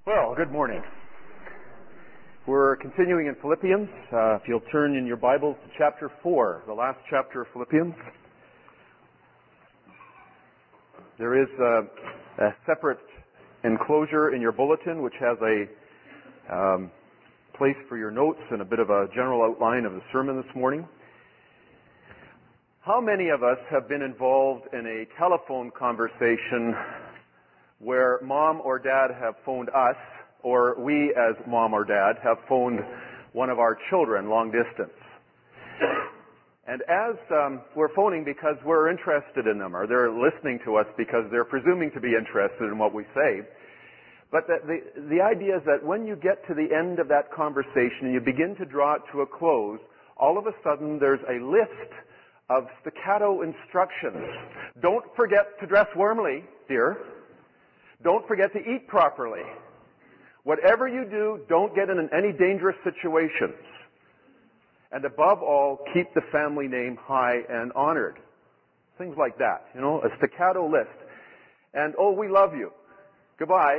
Well, good morning. We're continuing in Philippians. If you'll turn in your Bibles to chapter 4, the last chapter of Philippians. There is a separate enclosure in your bulletin which has a place for your notes and a bit of a general outline of the sermon this morning. How many of us have been involved in a telephone conversation where mom or dad have phoned us, or we as mom or dad have phoned one of our children long distance? And as we're phoning because we're interested in them, or they're listening to us because they're presuming to be interested in what we say, but the idea is that when you get to the end of that conversation and you begin to draw it to a close, all of a sudden there's a list of staccato instructions. Don't forget to dress warmly, dear. Don't forget to eat properly. Whatever you do, don't get in any dangerous situations. And above all, keep the family name high and honored. Things like that, a staccato list. And, oh, we love you. Goodbye.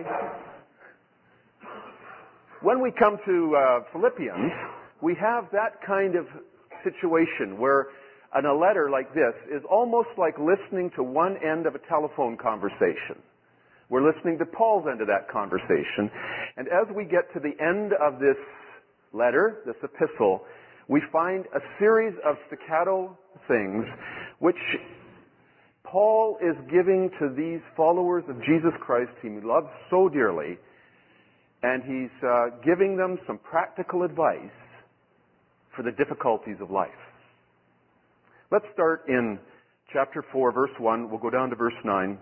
When we come to Philippians, we have that kind of situation where a letter like this is almost like listening to one end of a telephone conversation. We're listening to Paul's end of that conversation. And as we get to the end of this letter, this epistle, we find a series of staccato things which Paul is giving to these followers of Jesus Christ whom he loves so dearly. And he's giving them some practical advice for the difficulties of life. Let's start in chapter 4, verse 1. We'll go down to verse 9.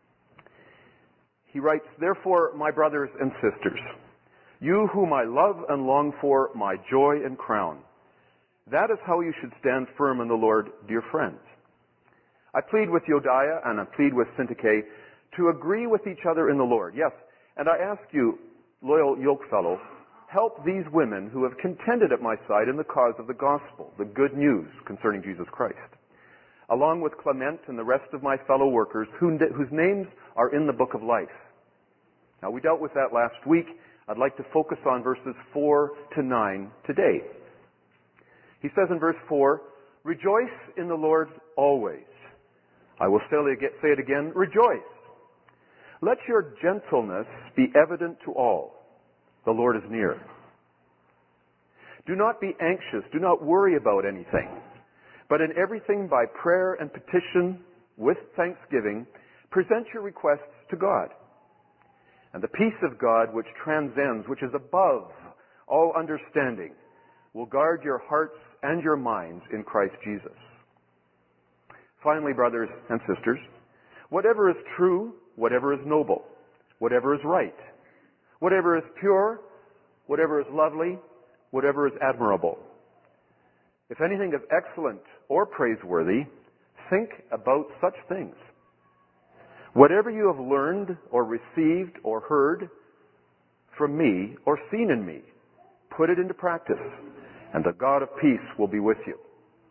He writes, "Therefore, my brothers and sisters, you whom I love and long for, my joy and crown, that is how you should stand firm in the Lord, dear friends. I plead with Euodia and I plead with Syntyche to agree with each other in the Lord. Yes, and I ask you, loyal yokefellows, help these women who have contended at my side in the cause of the gospel, the good news concerning Jesus Christ, along with Clement and the rest of my fellow workers whose names are in the book of life." Now, we dealt with that last week. I'd like to focus on verses 4 to 9 today. He says in verse 4, "Rejoice in the Lord always. I will say it again, rejoice. Let your gentleness be evident to all. The Lord is near. Do not be anxious. Do not worry about anything. But in everything by prayer and petition with thanksgiving, present your requests to God. And the peace of God, which transcends, which is above all understanding, will guard your hearts and your minds in Christ Jesus. Finally, brothers and sisters, whatever is true, whatever is noble, whatever is right, whatever is pure, whatever is lovely, whatever is admirable, if anything is excellent or praiseworthy, think about such things. Whatever you have learned or received or heard from me or seen in me, put it into practice, and the God of peace will be with you."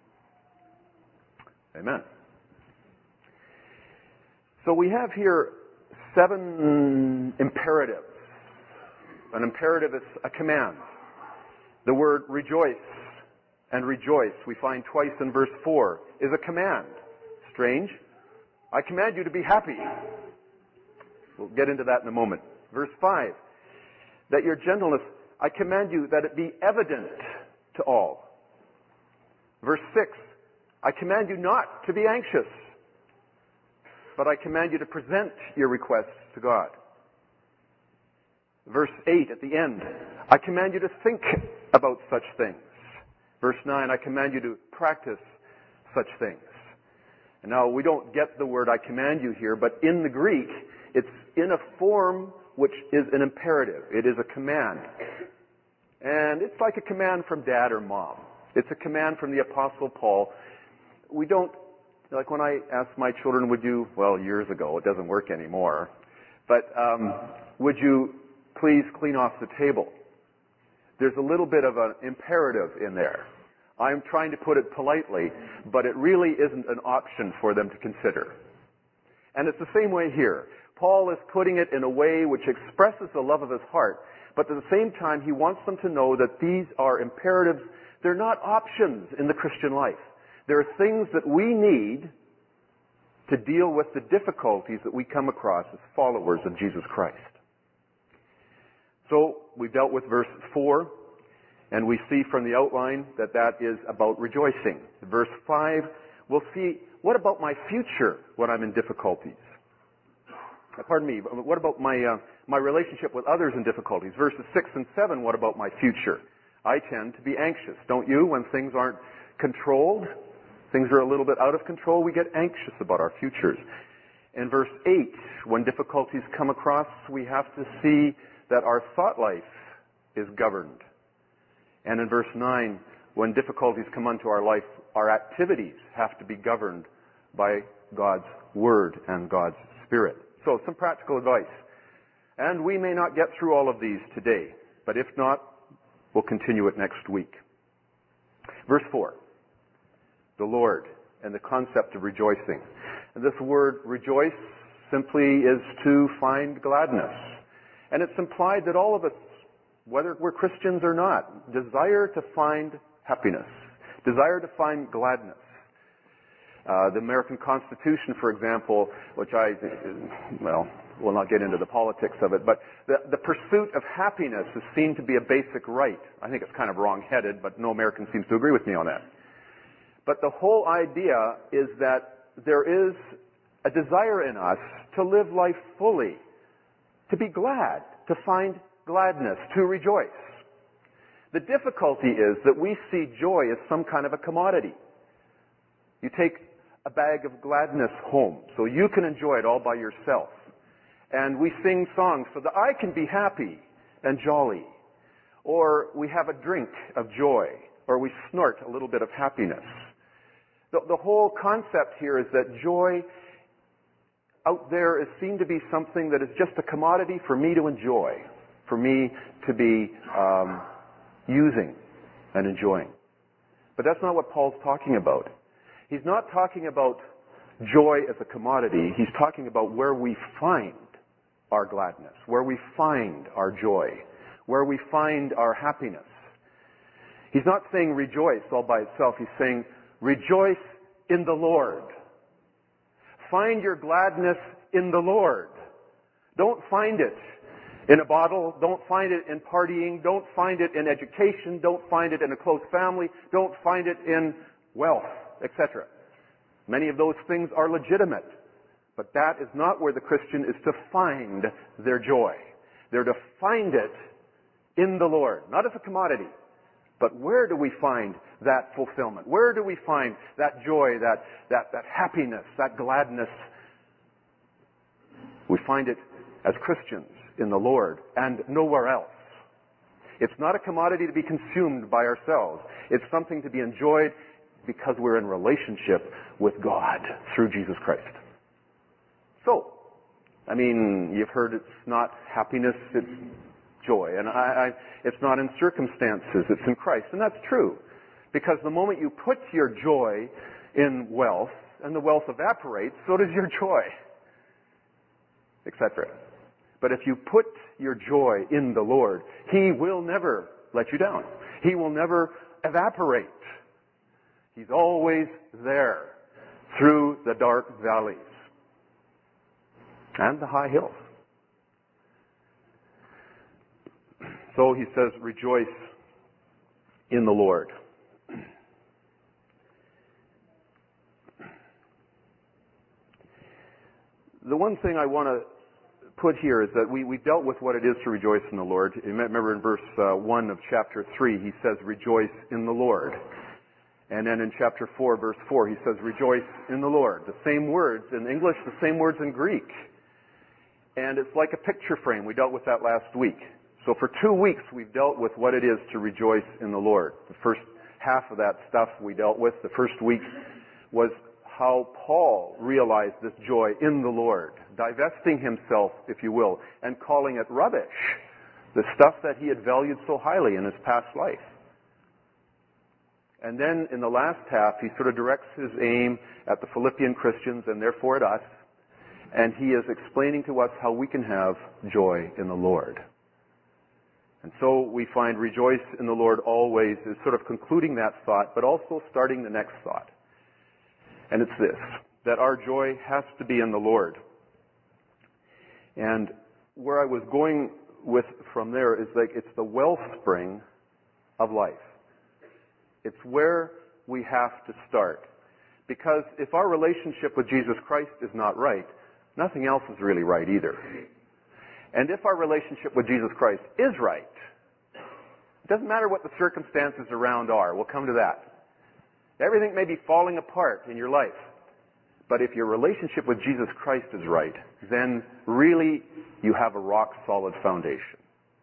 Amen. So we have here 7 imperatives. An imperative is a command. The word rejoice and rejoice, we find twice in verse 4, is a command. Strange. I command you to be happy. We'll get into that in a moment. Verse 5, that your gentleness, I command you that it be evident to all. Verse 6, I command you not to be anxious, but I command you to present your requests to God. Verse 8 at the end, I command you to think about such things. Verse 9, I command you to practice such things. And now, we don't get the word I command you here, but in the Greek, it's in a form which is an imperative. It is a command. And it's like a command from dad or mom. It's a command from the Apostle Paul. We don't, like when I ask my children, years ago, it doesn't work anymore, but would you please clean off the table? There's a little bit of an imperative in there. I'm trying to put it politely, but it really isn't an option for them to consider. And it's the same way here. Paul is putting it in a way which expresses the love of his heart, but at the same time he wants them to know that these are imperatives. They're not options in the Christian life. There are things that we need to deal with the difficulties that we come across as followers of Jesus Christ. So, we've dealt with verse 4, and we see from the outline that that is about rejoicing. Verse 5, we'll see, what about my future when I'm in difficulties? Pardon me, what about my relationship with others in difficulties? Verses 6 and 7, what about my future? I tend to be anxious, don't you? When things aren't controlled, things are a little bit out of control, we get anxious about our futures. In verse 8, when difficulties come across, we have to see that our thought life is governed. And in verse 9, when difficulties come onto our life, our activities have to be governed by God's Word and God's Spirit. So, some practical advice. And we may not get through all of these today, but if not, we'll continue it next week. Verse 4, the Lord and the concept of rejoicing. And this word rejoice simply is to find gladness. And it's implied that all of us, whether we're Christians or not, desire to find happiness, desire to find gladness. The American Constitution, for example, which we'll not get into the politics of it, but the pursuit of happiness is seen to be a basic right. I think it's kind of wrong-headed, but no American seems to agree with me on that. But the whole idea is that there is a desire in us to live life fully, to be glad, to find gladness, to rejoice. The difficulty is that we see joy as some kind of a commodity. You take a bag of gladness home so you can enjoy it all by yourself. And we sing songs so that I can be happy and jolly. Or we have a drink of joy. Or we snort a little bit of happiness. The whole concept here is that joy out there is seen to be something that is just a commodity for me to enjoy, for me to be using and enjoying. But that's not what Paul's talking about. He's not talking about joy as a commodity. He's talking about where we find our gladness, where we find our joy, where we find our happiness. He's not saying rejoice all by itself. He's saying rejoice in the Lord. Find your gladness in the Lord. Don't find it in a bottle. Don't find it in partying. Don't find it in education. Don't find it in a close family. Don't find it in wealth, etc. Many of those things are legitimate, but that is not where the Christian is to find their joy. They're to find it in the Lord, not as a commodity, but where do we find that fulfillment? Where do we find that joy, that happiness, that gladness? We find it as Christians in the Lord and nowhere else. It's not a commodity to be consumed by ourselves. It's something to be enjoyed because we're in relationship with God through Jesus Christ. So, you've heard it's not happiness, it's joy. And it's not in circumstances, it's in Christ. And that's true. Because the moment you put your joy in wealth, and the wealth evaporates, so does your joy, etc. But if you put your joy in the Lord, He will never let you down. He will never evaporate. He's always there through the dark valleys and the high hills. So he says, rejoice in the Lord. The one thing I want to put here is that we dealt with what it is to rejoice in the Lord. You remember in verse 1 of chapter 3, he says, rejoice in the Lord. And then in chapter 4, verse 4, he says, rejoice in the Lord. The same words in English, the same words in Greek. And it's like a picture frame. We dealt with that last week. So for 2 weeks, we've dealt with what it is to rejoice in the Lord. The first half of that stuff we dealt with. The first week was how Paul realized this joy in the Lord, divesting himself, if you will, and calling it rubbish, the stuff that he had valued so highly in his past life. And then in the last half, he sort of directs his aim at the Philippian Christians and therefore at us. And he is explaining to us how we can have joy in the Lord. And so we find rejoice in the Lord always is sort of concluding that thought, but also starting the next thought. And it's this, that our joy has to be in the Lord. And where I was going with from there is like it's the wellspring of life. It's where we have to start. Because if our relationship with Jesus Christ is not right, nothing else is really right either. And if our relationship with Jesus Christ is right, it doesn't matter what the circumstances around are. We'll come to that. Everything may be falling apart in your life. But if your relationship with Jesus Christ is right, then really you have a rock-solid foundation.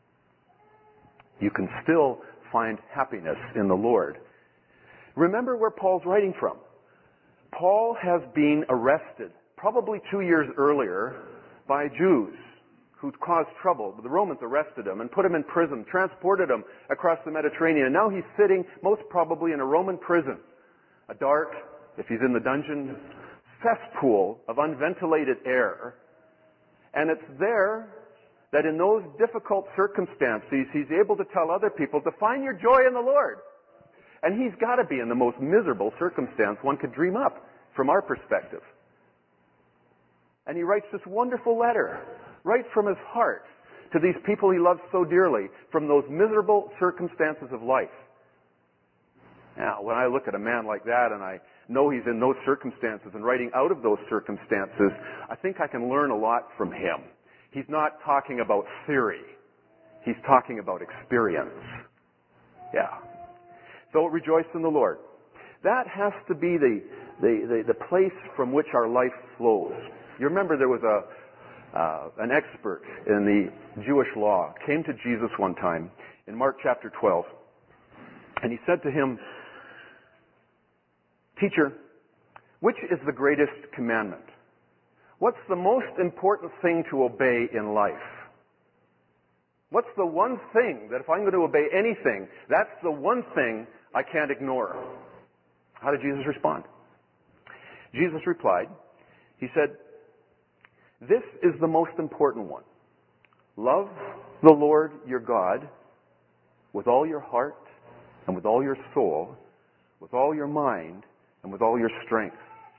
You can still find happiness in the Lord. Remember where Paul's writing from. Paul has been arrested, probably 2 years earlier, by Jews who'd caused trouble. The Romans arrested him and put him in prison, transported him across the Mediterranean. And now he's sitting, most probably, in a Roman prison. A dark, if he's in the dungeon, cesspool of unventilated air. And it's there that in those difficult circumstances, he's able to tell other people to find your joy in the Lord. And he's got to be in the most miserable circumstance one could dream up from our perspective. And he writes this wonderful letter, right from his heart, to these people he loves so dearly, from those miserable circumstances of life. Now, when I look at a man like that and I know he's in those circumstances and writing out of those circumstances, I think I can learn a lot from him. He's not talking about theory. He's talking about experience. Yeah. So rejoice in the Lord. That has to be the place from which our life flows. You remember there was an expert in the Jewish law came to Jesus one time in Mark chapter 12, and he said to him, "Teacher, which is the greatest commandment? What's the most important thing to obey in life? What's the one thing that if I'm going to obey anything, that's the one thing I can't ignore?" How did Jesus respond? Jesus replied, he said, "This is the most important one. Love the Lord your God with all your heart and with all your soul, with all your mind, and with all your strength."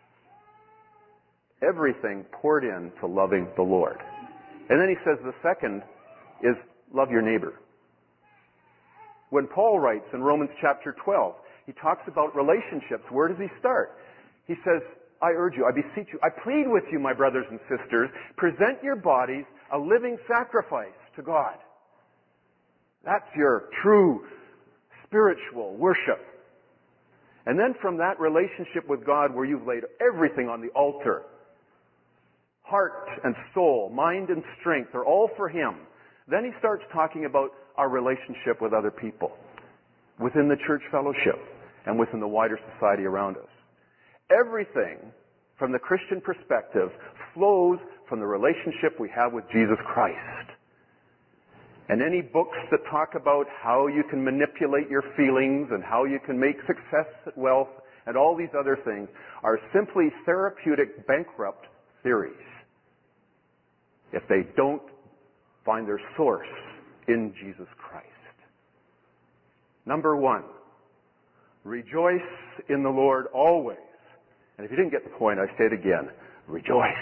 Everything poured into loving the Lord. And then he says the second is love your neighbor. When Paul writes in Romans chapter 12, he talks about relationships. Where does he start? He says, "I urge you, I beseech you, I plead with you, my brothers and sisters, present your bodies a living sacrifice to God." That's your true spiritual worship. And then from that relationship with God where you've laid everything on the altar, heart and soul, mind and strength are all for Him. Then he starts talking about our relationship with other people, within the church fellowship, and within the wider society around us. Everything from the Christian perspective flows from the relationship we have with Jesus Christ. And any books that talk about how you can manipulate your feelings and how you can make success at wealth and all these other things are simply therapeutic bankrupt theories if they don't find their source in Jesus Christ. Number one, rejoice in the Lord always. And if you didn't get the point, I say it again. Rejoice.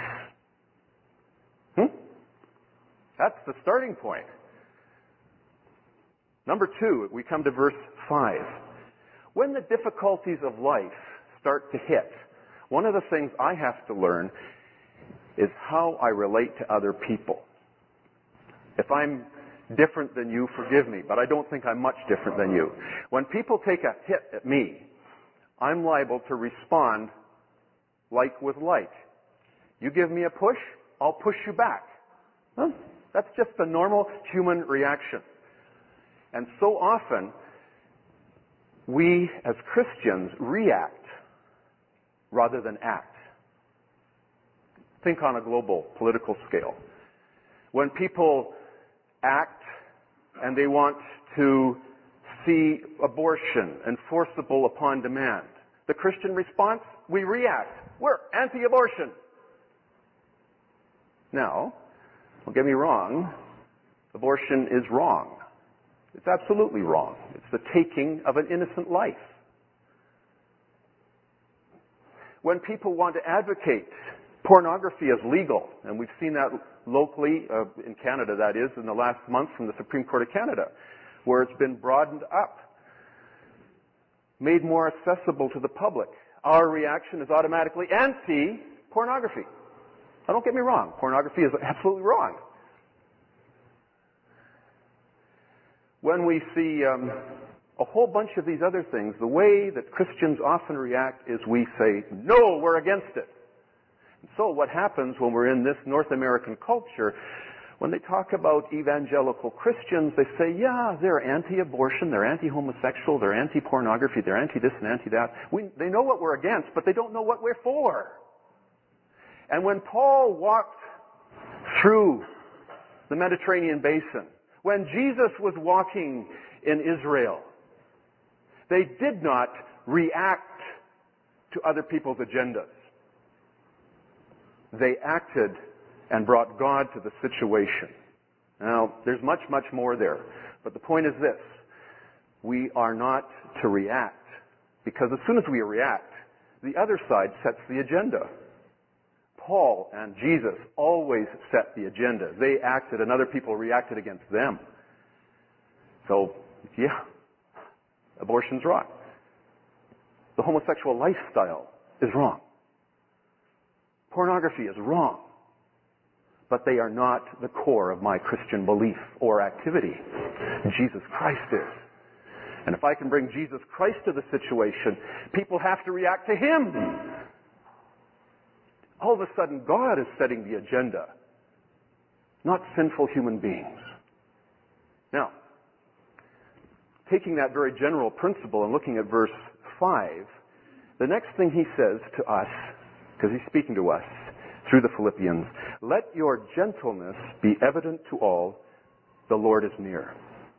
That's the starting point. Number two, we come to verse 5. When the difficulties of life start to hit, one of the things I have to learn is how I relate to other people. If I'm different than you, forgive me, but I don't think I'm much different than you. When people take a hit at me, I'm liable to respond like with like. You give me a push, I'll push you back. Well, that's just the normal human reaction. And so often, we as Christians react rather than act. Think on a global political scale. When people act and they want to see abortion enforceable upon demand, the Christian response, we react. We're anti-abortion. Now, don't get me wrong, abortion is wrong. It's absolutely wrong. It's the taking of an innocent life. When people want to advocate pornography as legal, and we've seen that locally, in Canada that is, in the last month from the Supreme Court of Canada, where it's been broadened up, made more accessible to the public, our reaction is automatically anti-pornography. Now, don't get me wrong. Pornography is absolutely wrong. When we see a whole bunch of these other things, the way that Christians often react is we say, no, we're against it. And so what happens when we're in this North American culture, when they talk about evangelical Christians, they say, yeah, they're anti-abortion, they're anti-homosexual, they're anti-pornography, they're anti-this and anti-that. They know what we're against, but they don't know what we're for. And when Paul walked through the Mediterranean basin, when Jesus was walking in Israel, they did not react to other people's agendas. They acted and brought God to the situation. Now, there's much, much more there. But the point is this. We are not to react, because as soon as we react, the other side sets the agenda. Paul and Jesus always set the agenda. They acted and other people reacted against them. So, yeah, abortion's wrong. The homosexual lifestyle is wrong. Pornography is wrong. But they are not the core of my Christian belief or activity. Jesus Christ is. And if I can bring Jesus Christ to the situation, people have to react to Him. All of a sudden, God is setting the agenda, not sinful human beings. Now, taking that very general principle and looking at verse 5, the next thing he says to us, because he's speaking to us through the Philippians, let your gentleness be evident to all, the Lord is near.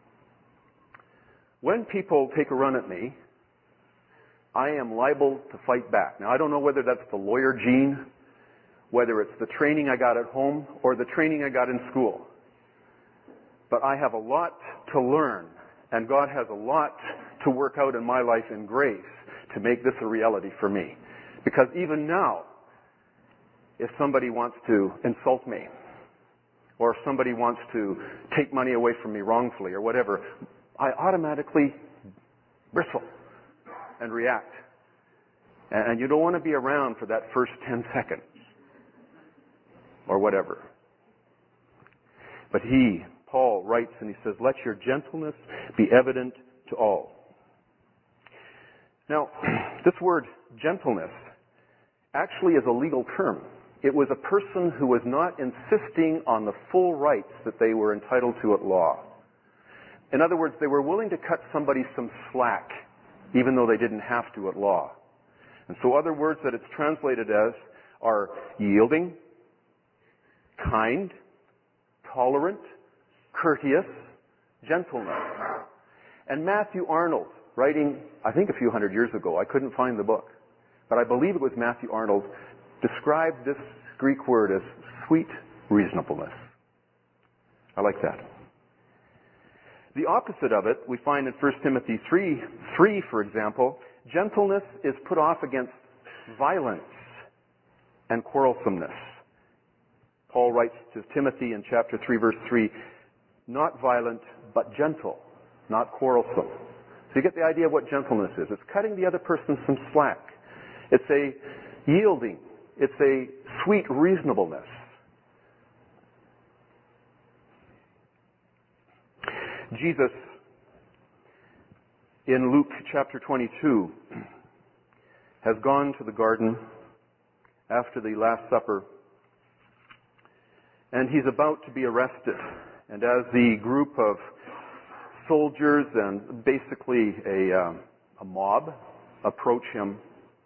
When people take a run at me, I am liable to fight back. Now, I don't know whether that's the lawyer gene, whether it's the training I got at home or the training I got in school. But I have a lot to learn, and God has a lot to work out in my life in grace to make this a reality for me. Because even now, if somebody wants to insult me, or if somebody wants to take money away from me wrongfully or whatever, I automatically bristle and react. And you don't want to be around for that first 10 seconds or whatever. But Paul writes and he says, let your gentleness be evident to all. Now, this word gentleness actually is a legal term. It was a person who was not insisting on the full rights that they were entitled to at law. In other words, they were willing to cut somebody some slack, even though they didn't have to at law. And so other words that it's translated as are yielding, kind, tolerant, courteous, gentleness. And Matthew Arnold, writing, I think a few hundred years ago, I couldn't find the book, but I believe it was Matthew Arnold, described this Greek word as sweet reasonableness. I like that. The opposite of it, we find in 1 Timothy 3, for example, gentleness is put off against violence and quarrelsomeness. Paul writes to Timothy in chapter 3, verse 3, not violent, but gentle, not quarrelsome. So you get the idea of what gentleness is. It's cutting the other person some slack. It's a yielding. It's a sweet reasonableness. Jesus, in Luke chapter 22, has gone to the garden after the Last Supper, and he's about to be arrested. And as the group of soldiers and basically a mob approach him,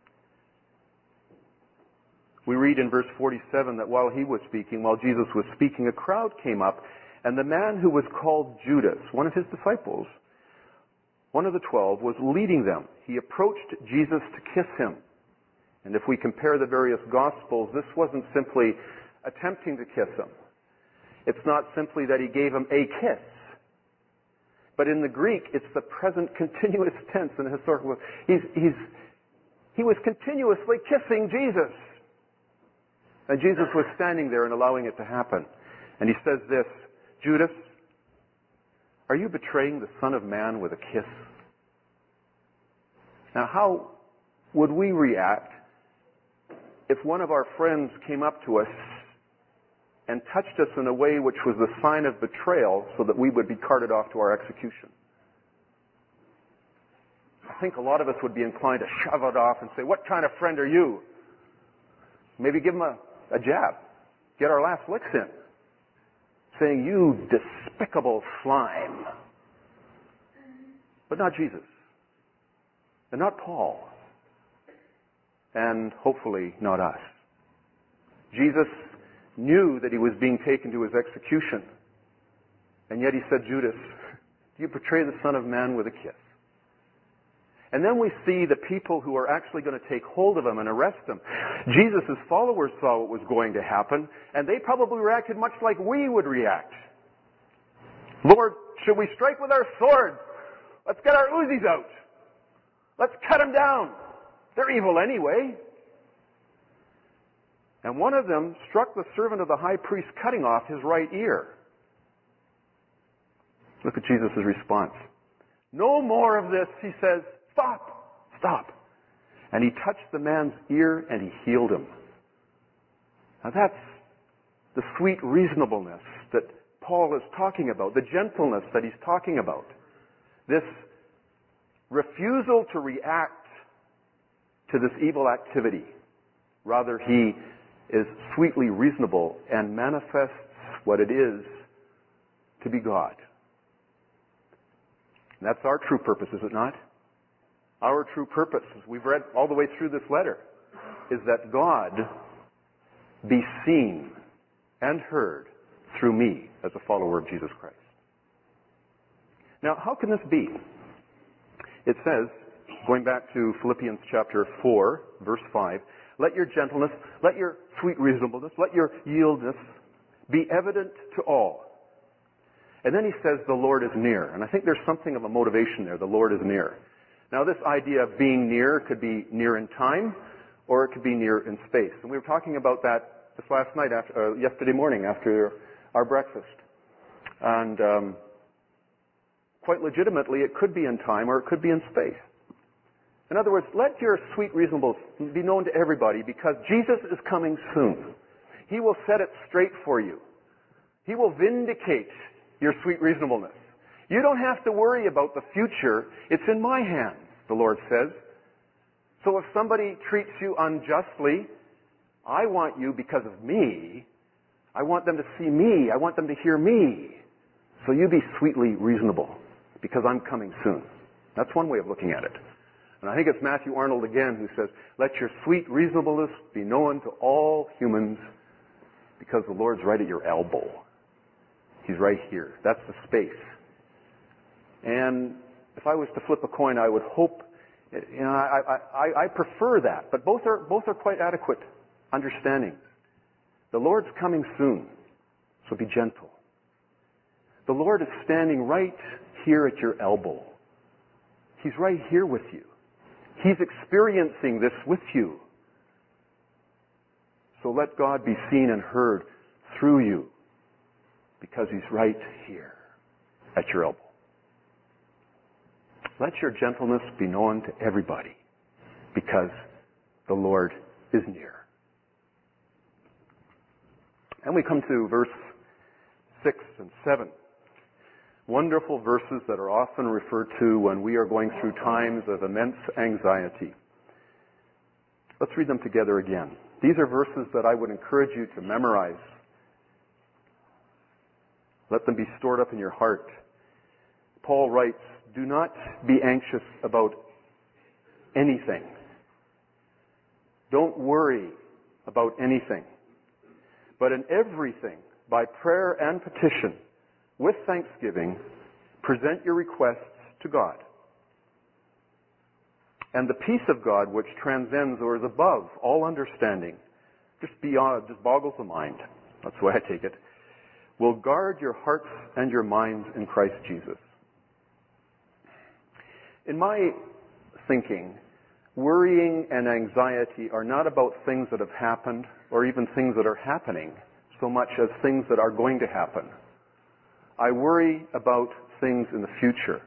we read in verse 47 that while Jesus was speaking, a crowd came up, and the man who was called Judas, one of his disciples, one of the 12, was leading them. He approached Jesus to kiss him. And if we compare the various Gospels, this wasn't simply attempting to kiss him. It's not simply that he gave him a kiss. But in the Greek, it's the present continuous tense in the historical. He was continuously kissing Jesus. And Jesus was standing there and allowing it to happen. And he says this, Judas, are you betraying the Son of Man with a kiss? Now, how would we react if one of our friends came up to us and touched us in a way which was the sign of betrayal so that we would be carted off to our execution? I think a lot of us would be inclined to shove it off and say, what kind of friend are you? Maybe give him a jab. Get our last licks in. Saying, you despicable slime. But not Jesus. And not Paul. And hopefully not us. Jesus knew that he was being taken to his execution. And yet he said, Judas, do you betray the Son of Man with a kiss? And then we see the people who are actually going to take hold of him and arrest him. Jesus' followers saw what was going to happen, and they probably reacted much like we would react. Lord, should we strike with our swords? Let's get our Uzis out. Let's cut them down. They're evil anyway. And one of them struck the servant of the high priest, cutting off his right ear. Look at Jesus' response. No more of this, he says. Stop. And he touched the man's ear and he healed him. Now that's the sweet reasonableness that Paul is talking about, the gentleness that he's talking about. This refusal to react to this evil activity. Rather, he is sweetly reasonable and manifests what it is to be God. And that's our true purpose, is it not? Our true purpose, as we've read all the way through this letter, is that God be seen and heard through me as a follower of Jesus Christ. Now, how can this be? It says, going back to Philippians chapter 4, verse 5, let your gentleness, let your sweet reasonableness, let your yieldness be evident to all. And then he says, the Lord is near. And I think there's something of a motivation there, the Lord is near. Now, this idea of being near could be near in time, or it could be near in space. And we were talking about that this last night, yesterday morning, after our breakfast. And quite legitimately, it could be in time, or it could be in space. In other words, let your sweet reasonableness be known to everybody, because Jesus is coming soon. He will set it straight for you. He will vindicate your sweet reasonableness. You don't have to worry about the future. It's in my hands, the Lord says. So if somebody treats you unjustly, I want you, because of me, I want them to see me. I want them to hear me. So you be sweetly reasonable, because I'm coming soon. That's one way of looking at it. And I think it's Matthew Arnold again who says, let your sweet reasonableness be known to all humans, because the Lord's right at your elbow. He's right here. That's the space. And if I was to flip a coin, I would hope, I prefer that. But both are quite adequate understandings. The Lord's coming soon, so be gentle. The Lord is standing right here at your elbow. He's right here with you. He's experiencing this with you. So let God be seen and heard through you, because He's right here at your elbow. Let your gentleness be known to everybody, because the Lord is near. And we come to verse 6 and 7. Wonderful verses that are often referred to when we are going through times of immense anxiety. Let's read them together again. These are verses that I would encourage you to memorize. Let them be stored up in your heart. Paul writes, do not be anxious about anything. Don't worry about anything. But in everything, by prayer and petition, with thanksgiving, present your requests to God. And the peace of God, which transcends or is above all understanding, just beyond, just boggles the mind. That's the way I take it. Will guard your hearts and your minds in Christ Jesus. In my thinking, worrying and anxiety are not about things that have happened or even things that are happening so much as things that are going to happen. I worry about things in the future.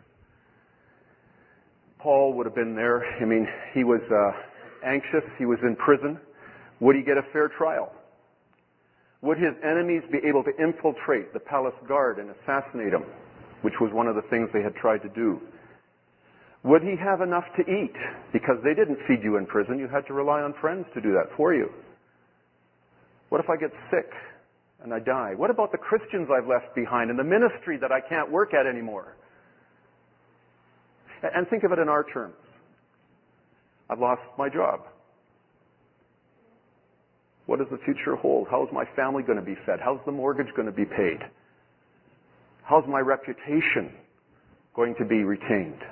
Paul would have been there. I mean, he was anxious. He was in prison. Would he get a fair trial? Would his enemies be able to infiltrate the palace guard and assassinate him, which was one of the things they had tried to do? Would he have enough to eat? Because they didn't feed you in prison. You had to rely on friends to do that for you. What if I get sick and I die? What about the Christians I've left behind and the ministry that I can't work at anymore? And think of it in our terms. I've lost my job. What does the future hold? How's my family going to be fed? How's the mortgage going to be paid? How's my reputation going to be retained?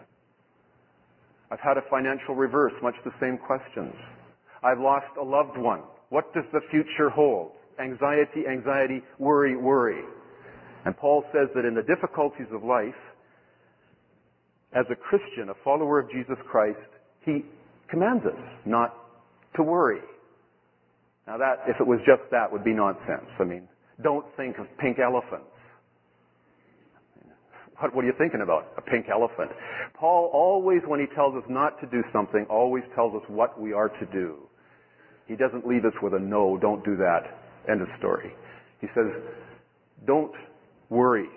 I've had a financial reverse, much the same questions. I've lost a loved one. What does the future hold? Anxiety, anxiety, worry, worry. And Paul says that in the difficulties of life, as a Christian, a follower of Jesus Christ, he commands us not to worry. Now that, if it was just that, would be nonsense. I mean, don't think of pink elephants. What are you thinking about? A pink elephant. Paul always, when he tells us not to do something, always tells us what we are to do. He doesn't leave us with a no, don't do that. End of story. He says, don't worry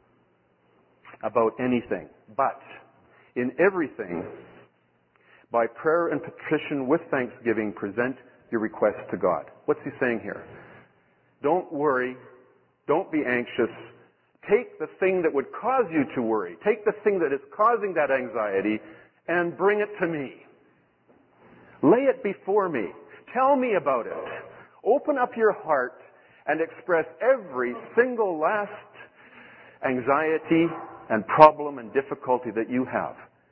about anything, but in everything, by prayer and petition with thanksgiving, present your requests to God. What's he saying here? Don't worry. Don't be anxious. Take the thing that would cause you to worry. Take the thing that is causing that anxiety and bring it to me. Lay it before me. Tell me about it. Open up your heart and express every single last anxiety and problem and difficulty that you have.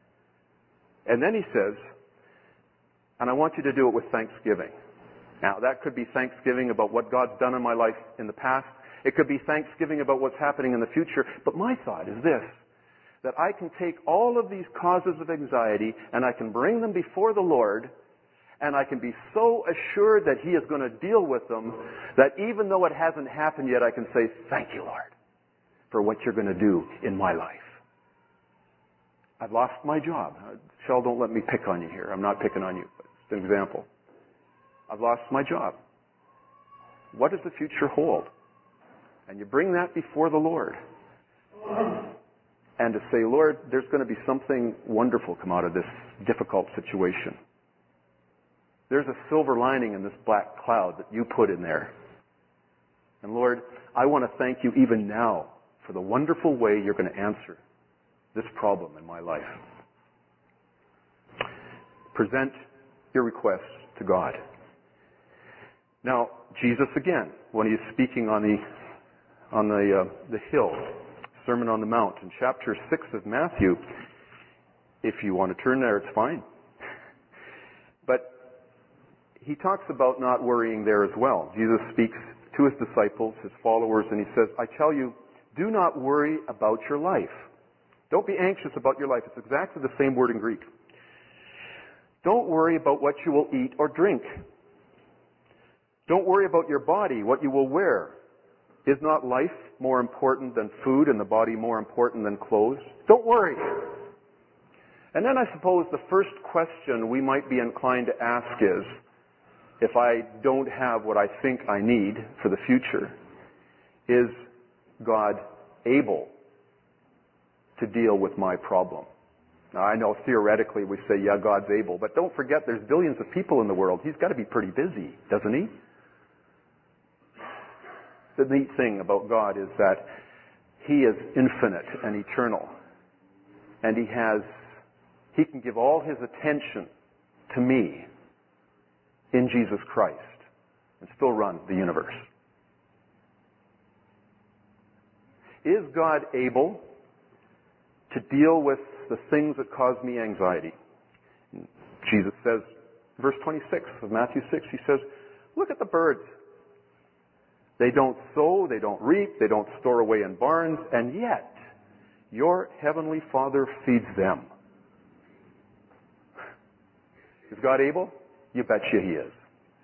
And then he says, and I want you to do it with thanksgiving. Now, that could be thanksgiving about what God's done in my life in the past. It could be thanksgiving about what's happening in the future. But my thought is this, that I can take all of these causes of anxiety and I can bring them before the Lord, and I can be so assured that He is going to deal with them that even though it hasn't happened yet, I can say, thank you, Lord, for what you're going to do in my life. I've lost my job. Shell, don't let me pick on you here. I'm not picking on you, but it's an example. I've lost my job. What does the future hold? And you bring that before the Lord. And to say, Lord, there's going to be something wonderful come out of this difficult situation. There's a silver lining in this black cloud that you put in there. And Lord, I want to thank you even now for the wonderful way you're going to answer this problem in my life. Present your requests to God. Now, Jesus again, when he's speaking on the hill, Sermon on the Mount, in chapter 6 of Matthew, if you want to turn there, it's fine. But he talks about not worrying there as well. Jesus speaks to his disciples, his followers, and he says, I tell you, do not worry about your life. Don't be anxious about your life. It's exactly the same word in Greek. Don't worry about what you will eat or drink. Don't worry about your body, what you will wear. Is not life more important than food and the body more important than clothes? Don't worry. And then I suppose the first question we might be inclined to ask is, if I don't have what I think I need for the future, is God able to deal with my problem? Now, I know theoretically we say, yeah, God's able, but don't forget there's billions of people in the world. He's got to be pretty busy, doesn't he? The neat thing about God is that He is infinite and eternal. And He can give all His attention to me in Jesus Christ and still run the universe. Is God able to deal with the things that cause me anxiety? Jesus says, verse 26 of Matthew 6, He says, Look at the birds. They don't sow, they don't reap, they don't store away in barns, and yet your heavenly Father feeds them. Is God able? You betcha He is.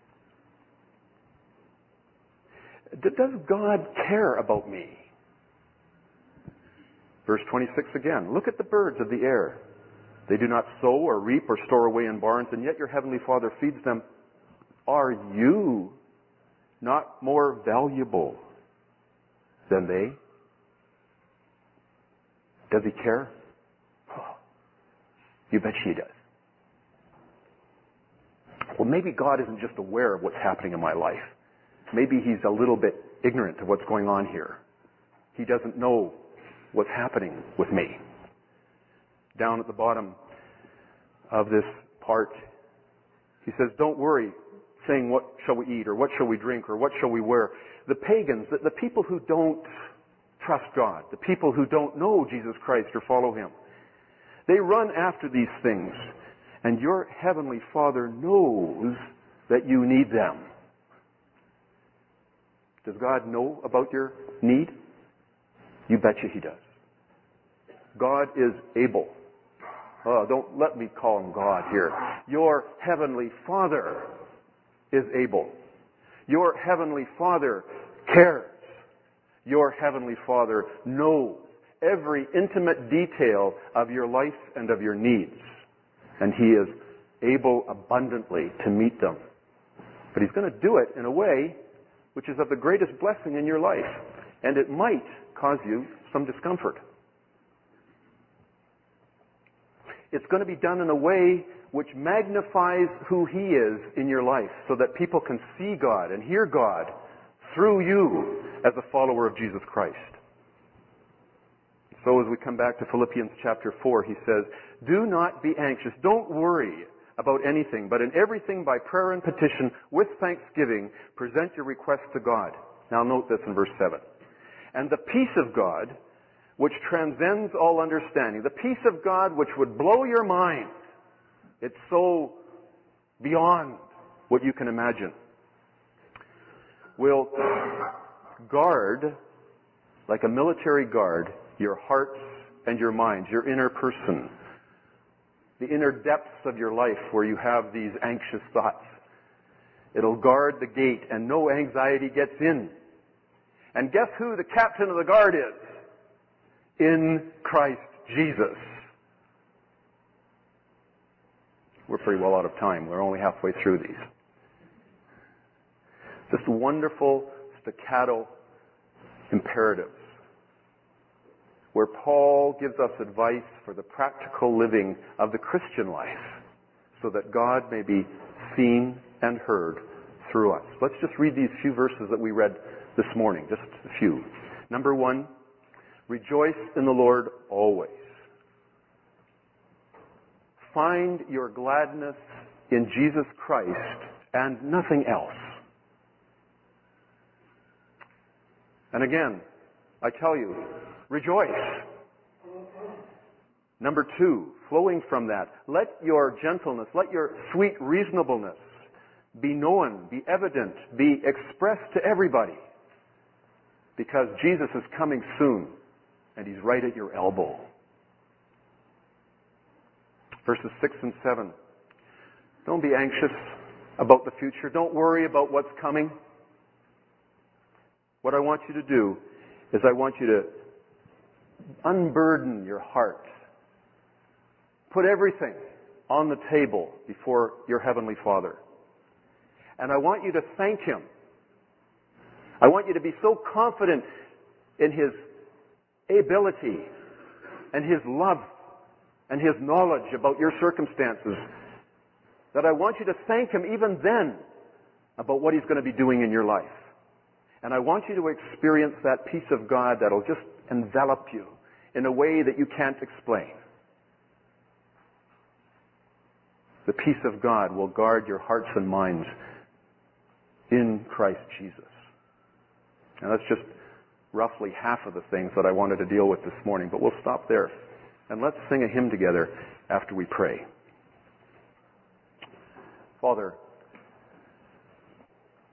Does God care about me? Verse 26 again. Look at the birds of the air. They do not sow or reap or store away in barns, and yet your heavenly Father feeds them. Are you not more valuable than they? Does He care? Oh, you bet He does. Well, maybe God isn't just aware of what's happening in my life. Maybe He's a little bit ignorant of what's going on here. He doesn't know what's happening with me. Down at the bottom of this part, he says, don't worry, saying what shall we eat, or what shall we drink, or what shall we wear. The pagans, the people who don't trust God, the people who don't know Jesus Christ or follow Him, they run after these things, and your heavenly Father knows that you need them. Does God know about your need? You betcha He does. God is able. Oh, don't let me call Him God here. Your heavenly Father is able. Your heavenly Father cares. Your heavenly Father knows every intimate detail of your life and of your needs. And He is able abundantly to meet them. But He's going to do it in a way which is of the greatest blessing in your life. And it might cause you some discomfort. It's going to be done in a way which magnifies who He is in your life, so that people can see God and hear God through you as a follower of Jesus Christ. So as we come back to Philippians chapter 4, he says, do not be anxious. Don't worry about anything, but in everything by prayer and petition with thanksgiving, present your requests to God. Now note this in verse 7. And the peace of God, which transcends all understanding, the peace of God which would blow your mind, it's so beyond what you can imagine, will guard, like a military guard, your hearts and your minds, your inner person, the inner depths of your life where you have these anxious thoughts. It'll guard the gate and no anxiety gets in. And guess who the captain of the guard is? In Christ Jesus. We're pretty well out of time. We're only halfway through these. Just wonderful staccato imperatives where Paul gives us advice for the practical living of the Christian life so that God may be seen and heard through us. Let's just read these few verses that we read this morning, just a few. Number 1, rejoice in the Lord always. Find your gladness in Jesus Christ and nothing else. And again, I tell you, rejoice. Number 2, flowing from that, let your gentleness, let your sweet reasonableness be known, be evident, be expressed to everybody. Because Jesus is coming soon, and He's right at your elbow. Verses 6 and 7. Don't be anxious about the future. Don't worry about what's coming. What I want you to do is I want you to unburden your heart. Put everything on the table before your Heavenly Father. And I want you to thank Him. I want you to be so confident in His ability and His love and His knowledge about your circumstances that I want you to thank Him even then about what He's going to be doing in your life. And I want you to experience that peace of God that'll just envelop you in a way that you can't explain. The peace of God will guard your hearts and minds in Christ Jesus. And that's just roughly half of the things that I wanted to deal with this morning, but we'll stop there. And let's sing a hymn together after we pray. Father,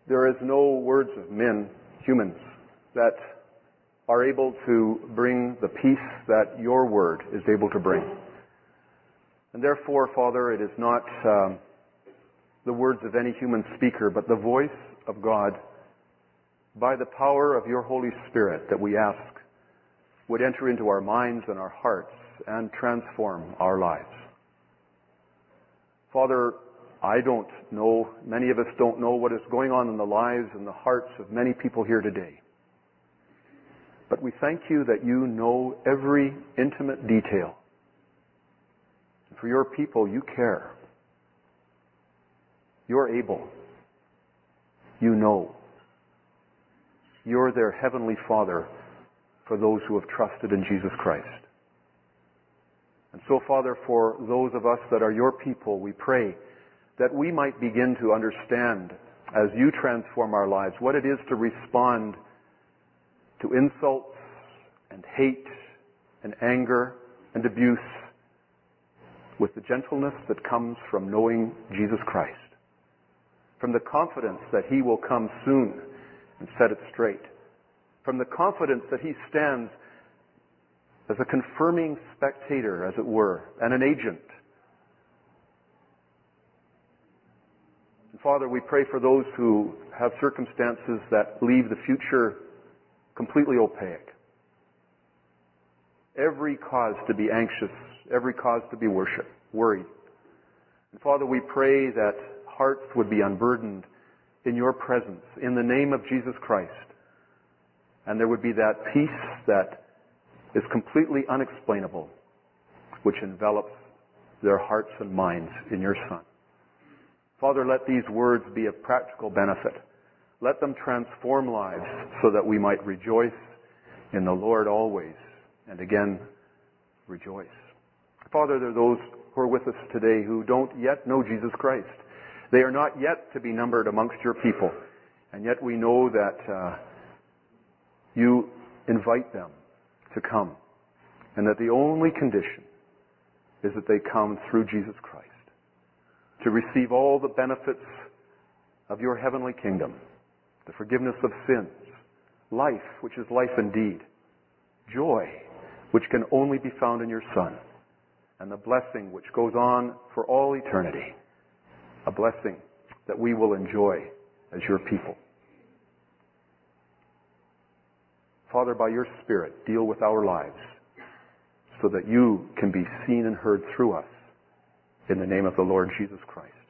There is no words of men, humans, that are able to bring the peace that your word is able to bring. And therefore, Father, it is not the words of any human speaker, but the voice of God, by the power of your Holy Spirit, that we ask would enter into our minds and our hearts and transform our lives. Father, I don't know, many of us don't know what is going on in the lives and the hearts of many people here today. But we thank you that you know every intimate detail. And for your people, you care. You're able. You know. You're their heavenly Father for those who have trusted in Jesus Christ. And so, Father, for those of us that are your people, we pray that we might begin to understand, as you transform our lives, what it is to respond to insults and hate and anger and abuse with the gentleness that comes from knowing Jesus Christ, from the confidence that he will come soon and set it straight, from the confidence that he stands as a confirming spectator, as it were, and an agent. And Father, we pray for those who have circumstances that leave the future completely opaque. Every cause to be anxious, every cause to be worried. And Father, we pray that hearts would be unburdened in your presence, in the name of Jesus Christ. And there would be that peace that is completely unexplainable, which envelops their hearts and minds in your Son. Father, let these words be of practical benefit. Let them transform lives so that we might rejoice in the Lord always, and again, rejoice. Father, there are those who are with us today who don't yet know Jesus Christ. They are not yet to be numbered amongst your people, and yet we know that you invite them to come, and that the only condition is that they come through Jesus Christ to receive all the benefits of your heavenly kingdom. The forgiveness of sins, life, which is life indeed, joy, which can only be found in your Son, and the blessing which goes on for all eternity, a blessing that we will enjoy as your people. Father, by your Spirit, deal with our lives so that you can be seen and heard through us, in the name of the Lord Jesus Christ.